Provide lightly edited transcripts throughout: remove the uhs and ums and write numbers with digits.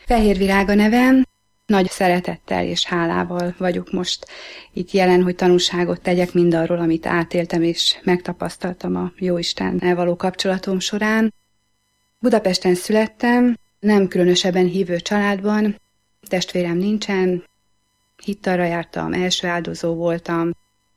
Fehérvirág a nevem, nagy szeretettel és hálával vagyok most itt jelen, hogy tanúságot tegyek mindarról, amit átéltem és megtapasztaltam a Jóistennel való kapcsolatom során. Budapesten születtem, nem különösebben hívő családban, testvérem nincsen, hittalra jártam, első áldozó voltam,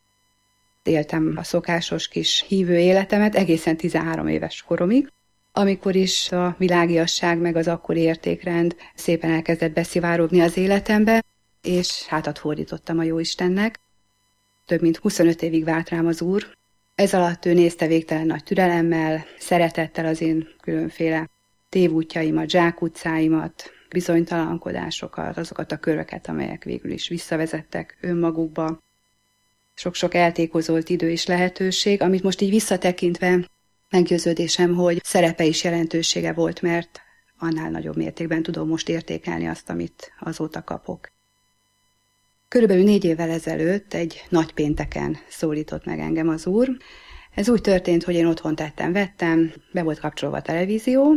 éltem a szokásos kis hívő életemet egészen 13 éves koromig, amikor is a világiasság meg az akkori értékrend szépen elkezdett beszivárogni az életembe, és hátat fordítottam a Jóistennek. Több mint 25 évig várt rám az Úr. Ez alatt ő nézte végtelen nagy türelemmel, szeretettel az én különféle tévútjaimat, zsákutcáimat, bizonytalankodásokat, azokat a köröket, amelyek végül is visszavezettek önmagukba. Sok-sok eltékozolt idő és lehetőség, amit most így visszatekintve meggyőződésem, hogy szerepe is jelentősége volt, mert annál nagyobb mértékben tudom most értékelni azt, amit azóta kapok. Körülbelül 4 évvel ezelőtt egy nagy pénteken szólított meg engem az Úr. Ez úgy történt, hogy én otthon tettem-vettem, be volt kapcsolva a televízió,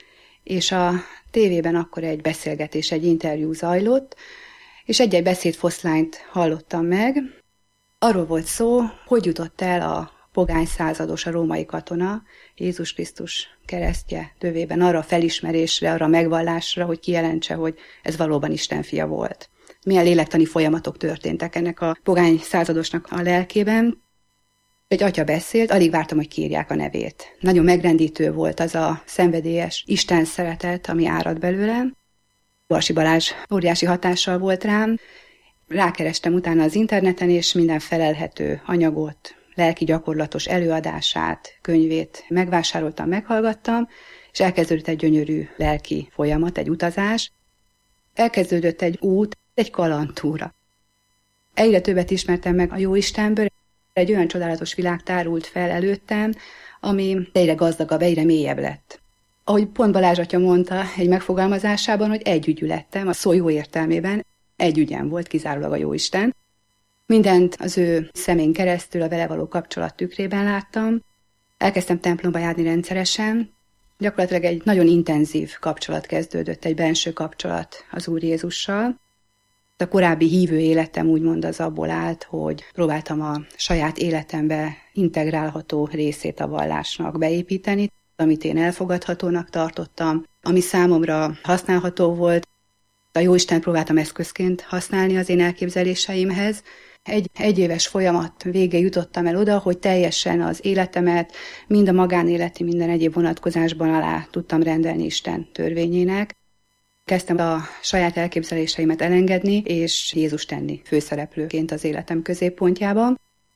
és a tévében akkor egy beszélgetés, egy interjú zajlott, és egy-egy beszédfoszlányt hallottam meg. Arról volt szó, hogy jutott el a pogány százados, a római katona, Jézus Krisztus keresztje tövében arra a felismerésre, arra a megvallásra, hogy kijelentse, hogy ez valóban Isten fia volt. Milyen lélektani folyamatok történtek ennek a pogány századosnak a lelkében. Egy atya beszélt, alig vártam, hogy kiírják a nevét. Nagyon megrendítő volt az a szenvedélyes Isten szeretet, ami árad belőlem. Barsi Balázs óriási hatással volt rám. Rákerestem utána az interneten, és minden felelhető anyagot, lelki gyakorlatos előadását, könyvét megvásároltam, meghallgattam, és elkezdődött egy gyönyörű lelki folyamat, egy utazás. Elkezdődött egy út, egy kalandtúra. Egyre többet ismertem meg a Jóistenből, egy olyan csodálatos világ tárult fel előttem, ami egyre gazdagabb, egyre mélyebb lett. Ahogy pont Balázs atya mondta egy megfogalmazásában, hogy együgyű lettem, a szó jó értelmében, egy ügyem volt kizárólag a Jóisten. Mindent az ő szemén keresztül, a vele való kapcsolat tükrében láttam. Elkezdtem templomba járni rendszeresen. Gyakorlatilag egy nagyon intenzív kapcsolat kezdődött, egy benső kapcsolat az Úr Jézussal. A korábbi hívő életem úgymond az abból állt, hogy próbáltam a saját életembe integrálható részét a vallásnak beépíteni, amit én elfogadhatónak tartottam, ami számomra használható volt. A Jóisten próbáltam eszközként használni az én elképzeléseimhez. Egy éves folyamat végén jutottam el oda, hogy teljesen az életemet, mind a magánéleti, minden egyéb vonatkozásban alá tudtam rendelni Isten törvényének. Kezdtem a saját elképzeléseimet elengedni, és Jézus tenni főszereplőként az életem középpontjában.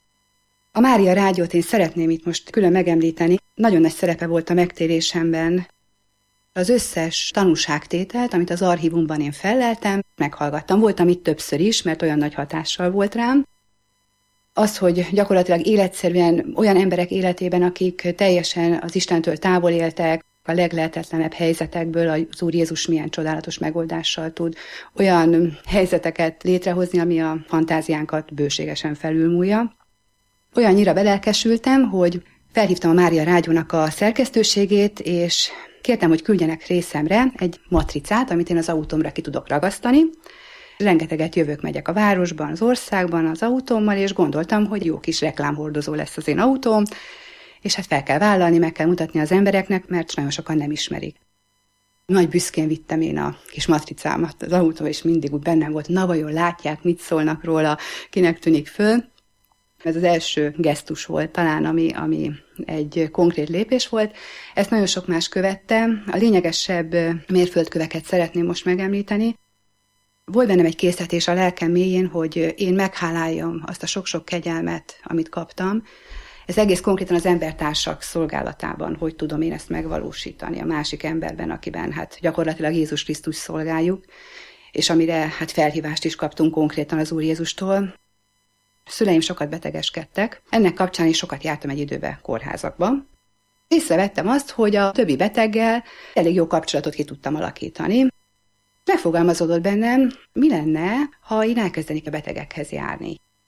A Mária rádiót én szeretném itt most külön megemlíteni. Nagyon nagy szerepe volt a megtérésemben. Az összes tanúságtételt, amit az archívumban én felleltem, meghallgattam. Voltam itt többször is, mert olyan nagy hatással volt rám. Az, hogy gyakorlatilag életszerűen olyan emberek életében, akik teljesen az Istentől távol éltek, a leglehetetlenebb helyzetekből az Úr Jézus milyen csodálatos megoldással tud olyan helyzeteket létrehozni, ami a fantáziánkat bőségesen felülmúlja. Olyannyira belelkesültem, hogy felhívtam a Mária Rádiónak a szerkesztőségét, és kértem, hogy küldjenek részemre egy matricát, amit én az autómra ki tudok ragasztani. Rengeteget jövök-megyek a városban, az országban az autómmal, és gondoltam, hogy jó kis reklámhordozó lesz az én autóm, és hát fel kell vállalni, meg kell mutatni az embereknek, mert nagyon sokan nem ismerik. Nagy büszkén vittem én a kis matricámat az autóba, és mindig úgy bennem volt, na vajon látják, mit szólnak róla, kinek tűnik föl. Ez az első gesztus volt talán, ami egy konkrét lépés volt. Ezt nagyon sok más követte. A lényegesebb mérföldköveket szeretném most megemlíteni. Volt bennem egy késztetés a lelkem mélyén, hogy én megháláljam azt a sok-sok kegyelmet, amit kaptam. Ez egész konkrétan az embertársak szolgálatában, hogy tudom én ezt megvalósítani a másik emberben, akiben hát gyakorlatilag Jézus Krisztus szolgáljuk, és amire hát felhívást is kaptunk konkrétan az Úr Jézustól. Szüleim sokat betegeskedtek, ennek kapcsán is sokat jártam egy időbe kórházakba. Észrevettem azt, hogy a többi beteggel elég jó kapcsolatot ki tudtam alakítani. Megfogalmazódott bennem, mi lenne, ha én elkezdenék a betegekhez járni.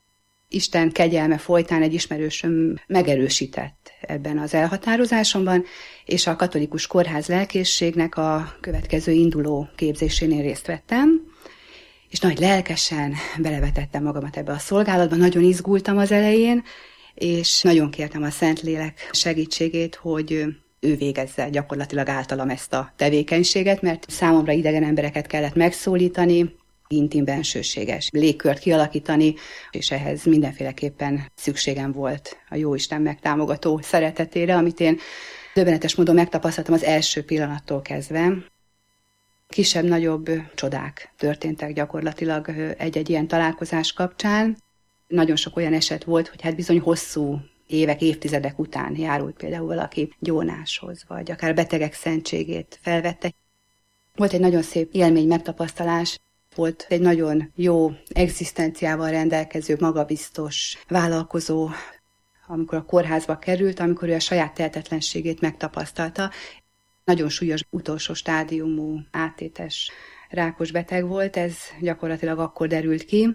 Isten kegyelme folytán egy ismerősöm megerősített ebben az elhatározásomban, és a katolikus kórház lelkészségnek a következő induló képzésénél részt vettem, és nagy lelkesen belevetettem magamat ebbe a szolgálatba, nagyon izgultam az elején, és nagyon kértem a Szentlélek segítségét, hogy ő végezze gyakorlatilag általam ezt a tevékenységet, mert számomra idegen embereket kellett megszólítani, intim bensőséges légkört kialakítani, és ehhez mindenféleképpen szükségem volt a Jóisten megtámogató szeretetére, amit én döbbenetes módon megtapasztaltam az első pillanattól kezdve. Kisebb-nagyobb csodák történtek gyakorlatilag egy-egy ilyen találkozás kapcsán. Nagyon sok olyan eset volt, hogy hát bizony hosszú évek, évtizedek után járult például valaki gyónáshoz, vagy akár betegek szentségét felvette. Volt egy nagyon szép élmény, megtapasztalás, volt egy nagyon jó egzisztenciával rendelkező, magabiztos vállalkozó, amikor a kórházba került, amikor ő a saját tehetetlenségét megtapasztalta. Nagyon súlyos utolsó stádiumú áttétes rákos beteg volt, ez gyakorlatilag akkor derült ki,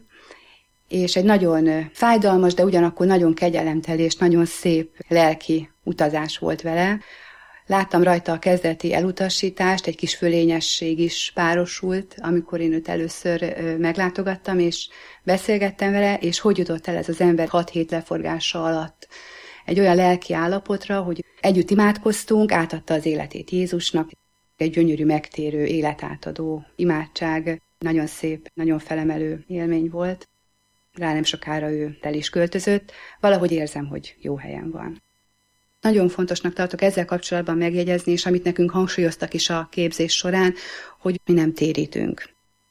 és egy nagyon fájdalmas, de ugyanakkor nagyon kegyelemteli és nagyon szép lelki utazás volt vele. Láttam rajta a kezdeti elutasítást, egy kis fölényesség is párosult, amikor én őt először meglátogattam, és beszélgettem vele, és hogy jutott el ez az ember 6 hét leforgása alatt egy olyan lelki állapotra, hogy együtt imádkoztunk, átadta az életét Jézusnak, egy gyönyörű, megtérő, életátadó imádság, nagyon szép, nagyon felemelő élmény volt. Rá nem sokára ő el is költözött, valahogy érzem, hogy jó helyen van. Nagyon fontosnak tartok ezzel kapcsolatban megjegyezni, és amit nekünk hangsúlyoztak is a képzés során, hogy mi nem térítünk.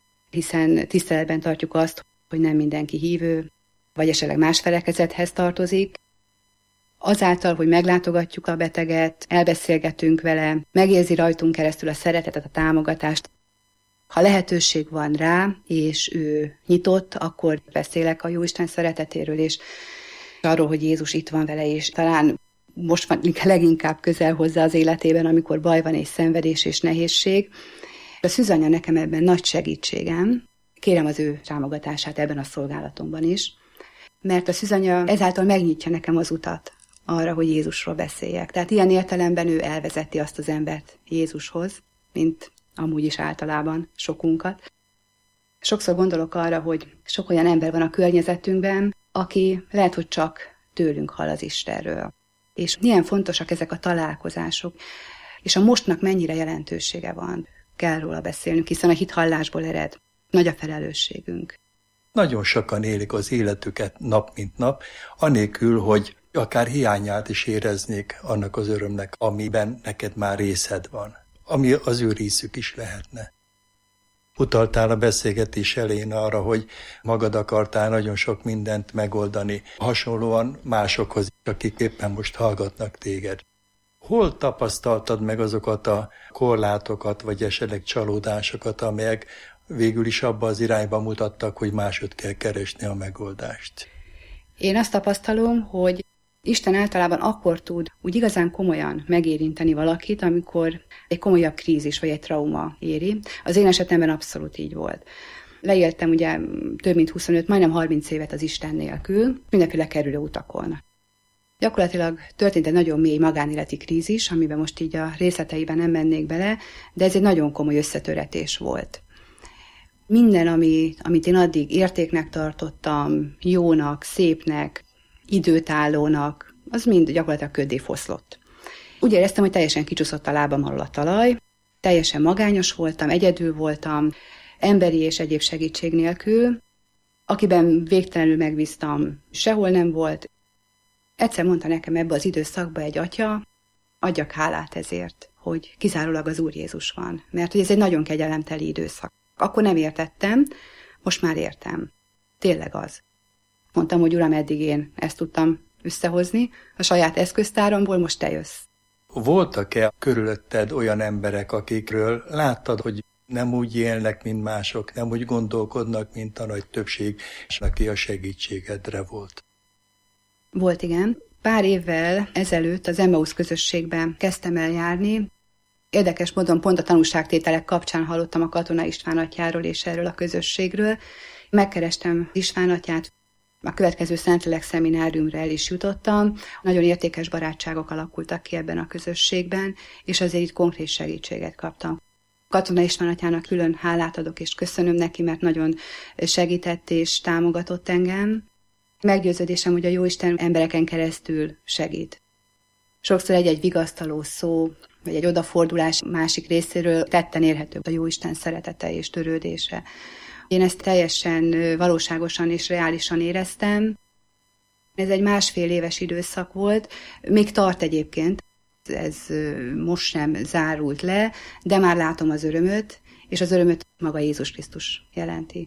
Hiszen tiszteletben tartjuk azt, hogy nem mindenki hívő, vagy esetleg más felekezethez tartozik. Azáltal, hogy meglátogatjuk a beteget, elbeszélgetünk vele, megérzi rajtunk keresztül a szeretetet, a támogatást. Ha lehetőség van rá, és ő nyitott, akkor beszélek a Jóisten szeretetéről, és arról, hogy Jézus itt van vele, és talán most van leginkább közel hozzá az életében, amikor baj van és szenvedés és nehézség. A szűzanya nekem ebben nagy segítségem. Kérem az ő támogatását ebben a szolgálatomban is, mert a szűzanya ezáltal megnyitja nekem az utat arra, hogy Jézusról beszéljek. Tehát ilyen értelemben ő elvezeti azt az embert Jézushoz, mint amúgy is általában sokunkat. Sokszor gondolok arra, hogy sok olyan ember van a környezetünkben, aki lehet, hogy csak tőlünk hall az Istenről. És milyen fontosak ezek a találkozások, és a mostnak mennyire jelentősége van. Kell róla beszélnünk, hiszen a hithallásból ered. Nagy a felelősségünk. Nagyon sokan élik az életüket nap mint nap, anélkül, hogy akár hiányát is éreznék annak az örömnek, amiben neked már részed van, ami az ő részük is lehetne. Utaltál a beszélgetés elején arra, hogy magad akartál nagyon sok mindent megoldani, hasonlóan másokhoz, akik éppen most hallgatnak téged. Hol tapasztaltad meg azokat a korlátokat, vagy esetleg csalódásokat, amelyek végül is abba az irányba mutattak, hogy máshogy kell keresni a megoldást? Én azt tapasztalom, hogy Isten általában akkor tud úgy igazán komolyan megérinteni valakit, amikor egy komolyabb krízis vagy egy trauma éri. Az én esetemben abszolút így volt. Leéltem ugye több mint 25, majdnem 30 évet az Isten nélkül, mindenféle kerülő utakon. Gyakorlatilag történt egy nagyon mély magánéleti krízis, amiben most így a részleteiben nem mennék bele, de ez egy nagyon komoly összetöretés volt. Minden, amit én addig értéknek tartottam, jónak, szépnek, időtállónak, az mind gyakorlatilag köddé foszlott. Úgy éreztem, hogy teljesen kicsúszott a lábam alól a talaj, teljesen magányos voltam, egyedül voltam, emberi és egyéb segítség nélkül, akiben végtelenül megbíztam, sehol nem volt. Egyszer mondta nekem ebbe az időszakba egy atya, adjak hálát ezért, hogy kizárólag az Úr Jézus van, mert hogy ez egy nagyon kegyelemteli időszak. Akkor nem értettem, most már értem. Tényleg az. Mondtam, hogy Uram, eddig én ezt tudtam összehozni, a saját eszköztáromból most te jössz. Voltak-e körülötted olyan emberek, akikről láttad, hogy nem úgy élnek, mint mások, nem úgy gondolkodnak, mint a nagy többség, és aki a segítségedre volt? Volt, igen. Pár évvel ezelőtt az Emmaus közösségben kezdtem el járni. Érdekes módon pont a tanúságtételek kapcsán hallottam a Katona István atyáról és erről a közösségről. Megkerestem István atyát, A következő Szentlélek szemináriumra el is jutottam. Nagyon értékes barátságok alakultak ki ebben a közösségben, és azért itt konkrét segítséget kaptam. Katona István atyának külön hálát adok, és köszönöm neki, mert nagyon segített és támogatott engem. Meggyőződésem, hogy a Jóisten embereken keresztül segít. Sokszor egy vigasztaló szó, vagy egy odafordulás másik részéről tetten érhető a Jóisten szeretete és törődése. Én ezt teljesen valóságosan és reálisan éreztem. Ez egy 1,5 éves időszak volt, még tart egyébként. Ez most sem zárult le, de már látom az örömöt, és az örömöt maga Jézus Krisztus jelenti.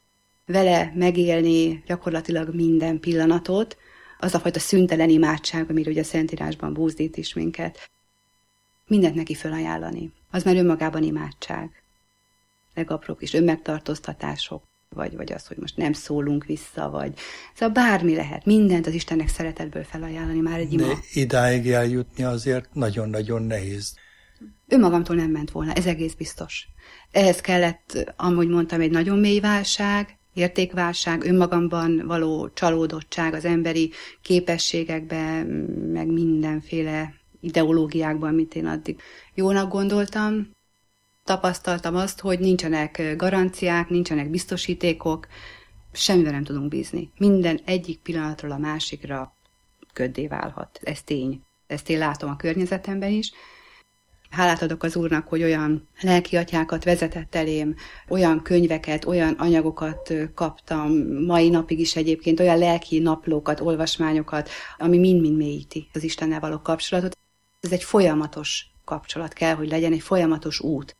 Vele megélni gyakorlatilag minden pillanatot, az a fajta szüntelen imádság, amire ugye a Szentírásban buzdít is minket, mindent neki fölajánlani. Az már önmagában imádság. Legapróbb kis önmegtartóztatások, vagy az, hogy most nem szólunk vissza, vagy szóval bármi lehet, mindent az Istennek szeretetből felajánlani már egy ima. De idáig eljutni azért nagyon-nagyon nehéz. Önmagamtól nem ment volna, ez egész biztos. Ehhez kellett, amúgy mondtam, egy nagyon mély válság, értékválság, önmagamban való csalódottság az emberi képességekben, meg mindenféle ideológiákban, amit én addig jónak gondoltam. Tapasztaltam azt, hogy nincsenek garanciák, nincsenek biztosítékok, semmivel nem tudunk bízni. Minden egyik pillanatról a másikra köddé válhat. Ez tény. Ezt én látom a környezetemben is. Hálát adok az Úrnak, hogy olyan lelkiatyákat vezetett elém, olyan könyveket, olyan anyagokat kaptam, mai napig is egyébként, olyan lelki naplókat, olvasmányokat, ami mind-mind mélyíti az Istennel való kapcsolatot. Ez egy folyamatos kapcsolat kell, hogy legyen, egy folyamatos út.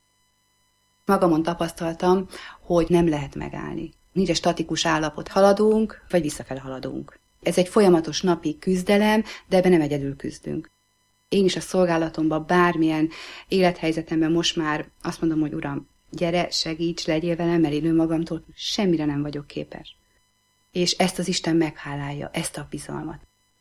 Magamon tapasztaltam, hogy nem lehet megállni. Nincs egy statikus állapot, haladunk, vagy visszafele haladunk. Ez egy folyamatos napi küzdelem, de ebben nem egyedül küzdünk. Én is a szolgálatomban, bármilyen élethelyzetemben most már azt mondom, hogy Uram, gyere, segíts, legyél velem, mert én önmagamtól semmire nem vagyok képes. És ezt az Isten meghálálja, ezt a bizalmat.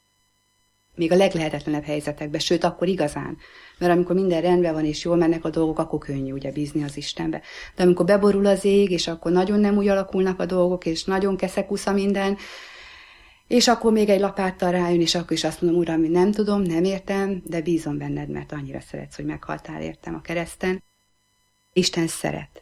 Még a leglehetetlenebb helyzetekben, sőt, akkor igazán. Mert amikor minden rendben van és jól mennek a dolgok, akkor könnyű ugye bízni az Istenbe. De amikor beborul az ég, és akkor nagyon nem úgy alakulnak a dolgok, és nagyon keszekusza minden, és akkor még egy lapáttal rájön, és akkor is azt mondom, Uram, nem tudom, nem értem, de bízom benned, mert annyira szeretsz, hogy meghaltál értem a kereszten. Isten szeret.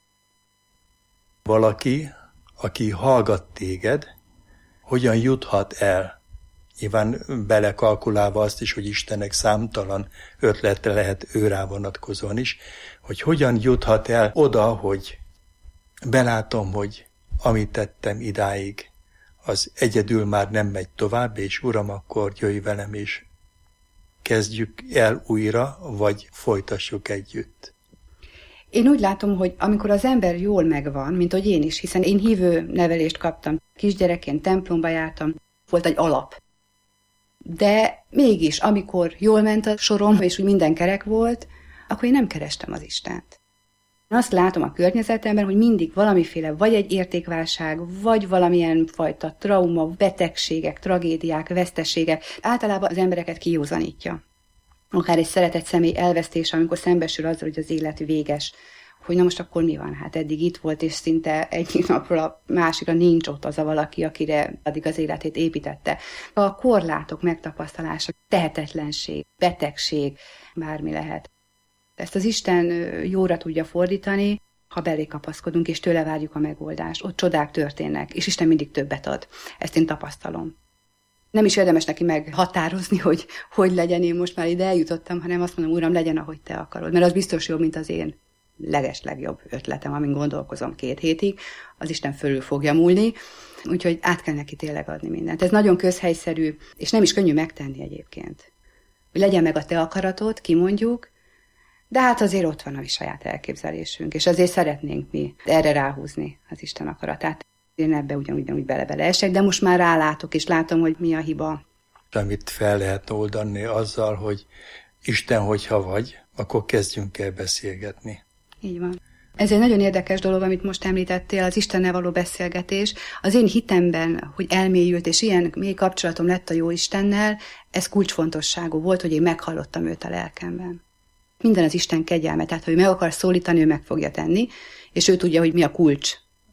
Valaki, aki hallgat téged, hogyan juthat el? Nyilván belekalkulálva azt is, hogy Istennek számtalan ötlete lehet őrá vonatkozóan is, hogy hogyan juthat el oda, hogy belátom, hogy amit tettem idáig, az egyedül már nem megy tovább, és Uram, akkor jöjj velem, és kezdjük el újra, vagy folytassuk együtt. Én úgy látom, hogy amikor az ember jól megvan, mint hogy én is, hiszen én hívő nevelést kaptam, kisgyerekként templomba jártam, volt egy alap. De mégis, amikor jól ment a sorom, és úgy minden kerek volt, akkor én nem kerestem az Istent. Azt látom a környezetemben, hogy mindig valamiféle vagy egy értékválság, vagy valamilyen fajta trauma, betegségek, tragédiák, veszteségek általában az embereket kijózanítja. Akár egy szeretett személy elvesztése, amikor szembesül azzal, hogy az élet véges, hogy na most akkor mi van? Hát eddig itt volt, és szinte egyik napról a másikra nincs ott az a valaki, akire addig az életét építette. A korlátok megtapasztalása, tehetetlenség, betegség, bármi lehet. Ezt az Isten jóra tudja fordítani, ha belé kapaszkodunk, és tőle várjuk a megoldást. Ott csodák történnek, és Isten mindig többet ad. Ezt én tapasztalom. Nem is érdemes neki meghatározni, hogy legyen, én most már ide eljutottam, hanem azt mondom, Uram, legyen, ahogy te akarod. Mert az biztos jobb, mint az én legeslegjobb ötletem, amin gondolkozom 2 hétig. Az Isten fölül fogja múlni, úgyhogy át kell neki tényleg adni mindent. Ez nagyon közhelyszerű, és nem is könnyű megtenni egyébként. Hogy legyen meg a te akaratod, kimondjuk, de hát azért ott van a mi saját elképzelésünk, és azért szeretnénk mi erre ráhúzni az Isten akaratát. Én ebbe ugyanúgy bele esek, de most már rálátok, és látom, hogy mi a hiba. Amit fel lehet oldani azzal, hogy Isten, hogyha vagy, akkor kezdjünk el beszélgetni. Így van. Ez egy nagyon érdekes dolog, amit most említettél, az Istennel való beszélgetés. Az én hitemben, hogy elmélyült, és ilyen mély kapcsolatom lett a jó Istennel, ez kulcsfontosságú volt, hogy én meghallottam őt a lelkemben. Minden az Isten kegyelme, tehát ha ő meg akar szólítani, ő meg fogja tenni, és ő tudja, hogy mi a kulcs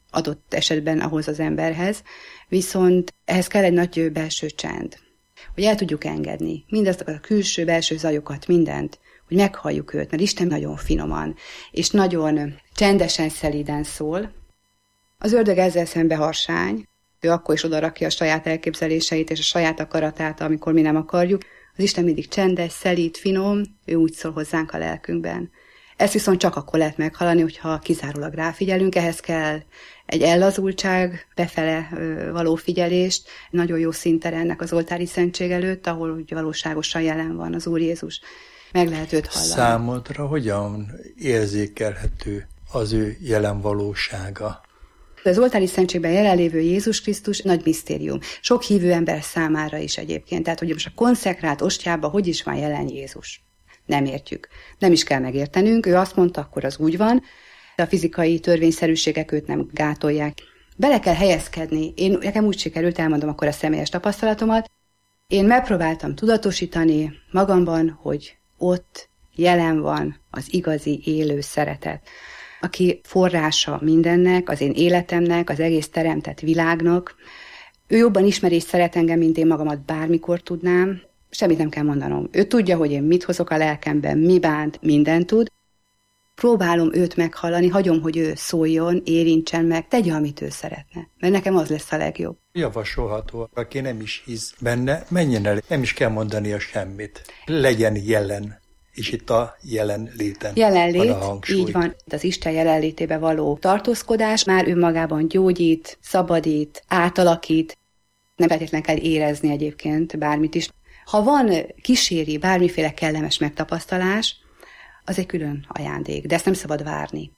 adott esetben ahhoz az emberhez, viszont ehhez kell egy nagy belső csend, hogy el tudjuk engedni mindazt a külső, belső zajokat, mindent, hogy meghalljuk őt, mert Isten nagyon finoman, és nagyon csendesen, szelíden szól. Az ördög ezzel szembe harsány, ő akkor is odarakja a saját elképzeléseit és a saját akaratát, amikor mi nem akarjuk. Az Isten mindig csendes, szelíd, finom, ő úgy szól hozzánk a lelkünkben. Ezt viszont csak akkor lehet meghallani, hogyha kizárólag ráfigyelünk, ehhez kell egy ellazultság, befele való figyelést, nagyon jó szinten ennek az oltári szentség előtt, ahol úgy valóságosan jelen van az Úr Jézus. Meg lehet őt hallani. Számodra hogyan érzékelhető az ő jelen valósága? Az oltári szentségben jelenlévő Jézus Krisztus nagy misztérium. Sok hívő ember számára is egyébként. Tehát, hogy most a konszekrált ostjában hogy is van jelen Jézus? Nem értjük. Nem is kell megértenünk. Ő azt mondta, akkor az úgy van. De a fizikai törvényszerűségek őt nem gátolják. Bele kell helyezkedni. Nekem úgy sikerült, elmondom akkor a személyes tapasztalatomat. Én megpróbáltam tudatosítani magamban, hogy ott jelen van az igazi élő szeretet, aki forrása mindennek, az én életemnek, az egész teremtett világnak. Ő jobban ismeri és szeret engem, mint én magamat bármikor tudnám. Semmit nem kell mondanom. Ő tudja, hogy én mit hozok a lelkemben, mi bánt, mindent tud. Próbálom őt meghallani, hagyom, hogy ő szóljon, érintsen meg, tegye, amit ő szeretne. Mert nekem az lesz a legjobb. Javasolható, aki nem is hisz benne, menjen el, nem is kell mondania semmit. Legyen jelen. És itt a jelenléten jelenlét, van a hangsúly. Így van. Az Isten jelenlétébe való tartózkodás már önmagában gyógyít, szabadít, átalakít. Nem feltétlenül kell érezni egyébként bármit is. Ha van kíséri bármiféle kellemes megtapasztalás, az egy külön ajándék, de ezt nem szabad várni.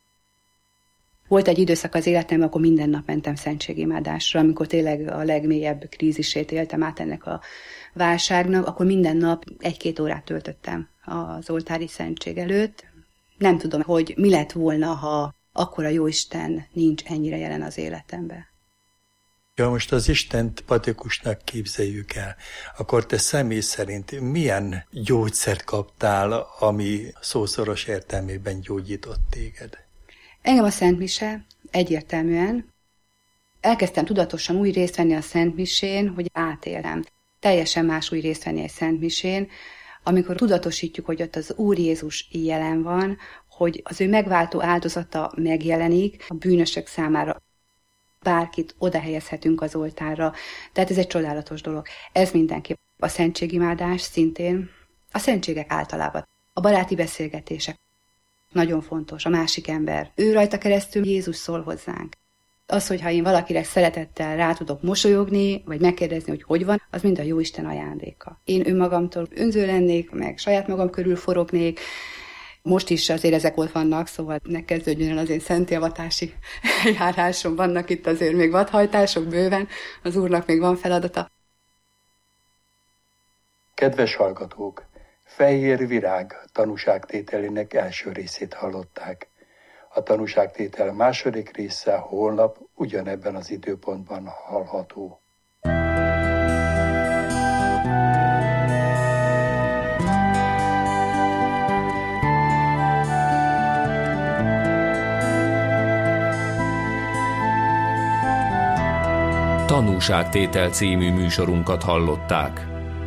Volt egy időszak az életemben, akkor minden nap mentem szentségimádásra, amikor tényleg a legmélyebb krízisét éltem át ennek a válságnak, akkor minden nap 1-2 órát töltöttem az oltári szentség előtt. Nem tudom, hogy mi lett volna, ha akkor a Jóisten nincs ennyire jelen az életemben. Ja, most az Istent patikusnak képzeljük el, akkor te személy szerint milyen gyógyszert kaptál, ami szószoros értelmében gyógyított téged? Engem a Szent Mise egyértelműen. Elkezdtem tudatosan úgy részt venni a Szent Misén, hogy átélem. Teljesen más úgy részt venni egy Szent Misén, amikor tudatosítjuk, hogy ott az Úr Jézus jelen van, hogy az ő megváltó áldozata megjelenik a bűnösök számára. Bárkit oda helyezhetünk az oltárra. Tehát ez egy csodálatos dolog. Ez mindenképp. A szentségimádás szintén, a szentségek általában. A baráti beszélgetések. Nagyon fontos. A másik ember. Ő rajta keresztül Jézus szól hozzánk. Az, hogyha én valakire szeretettel rá tudok mosolyogni, vagy megkérdezni, hogy van, az mind a Jóisten ajándéka. Én önmagamtól önző lennék, meg saját magam körül forognék. Most is azért ezek ott vannak, szóval ne kezdődjön el az én szentélvatási járásom. Vannak itt azért még vadhajtások bőven, az Úrnak még van feladata. Kedves hallgatók! Fehér virág tanúságtételének első részét hallották. A tanúságtétel második része holnap ugyanebben az időpontban hallható. Tanúságtétel című műsorunkat hallották.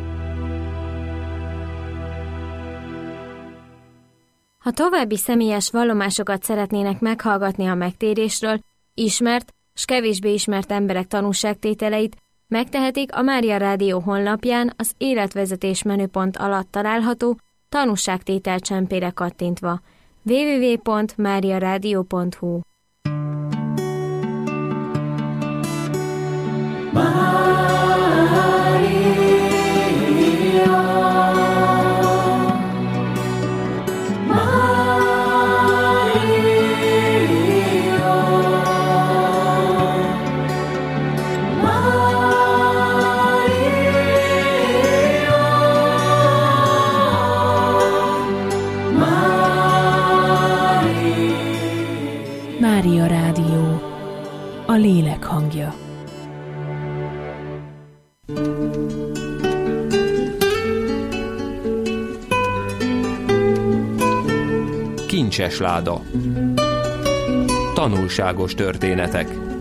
Ha további személyes vallomásokat szeretnének meghallgatni a megtérésről, ismert s kevésbé ismert emberek tanúságtételeit, megtehetik a Mária Rádió honlapján az életvezetés menüpont alatt található tanúságtétel csempére kattintva. www.mariaradio.hu Mária Rádió, a lélek hangja. Kincses láda. Tanulságos történetek.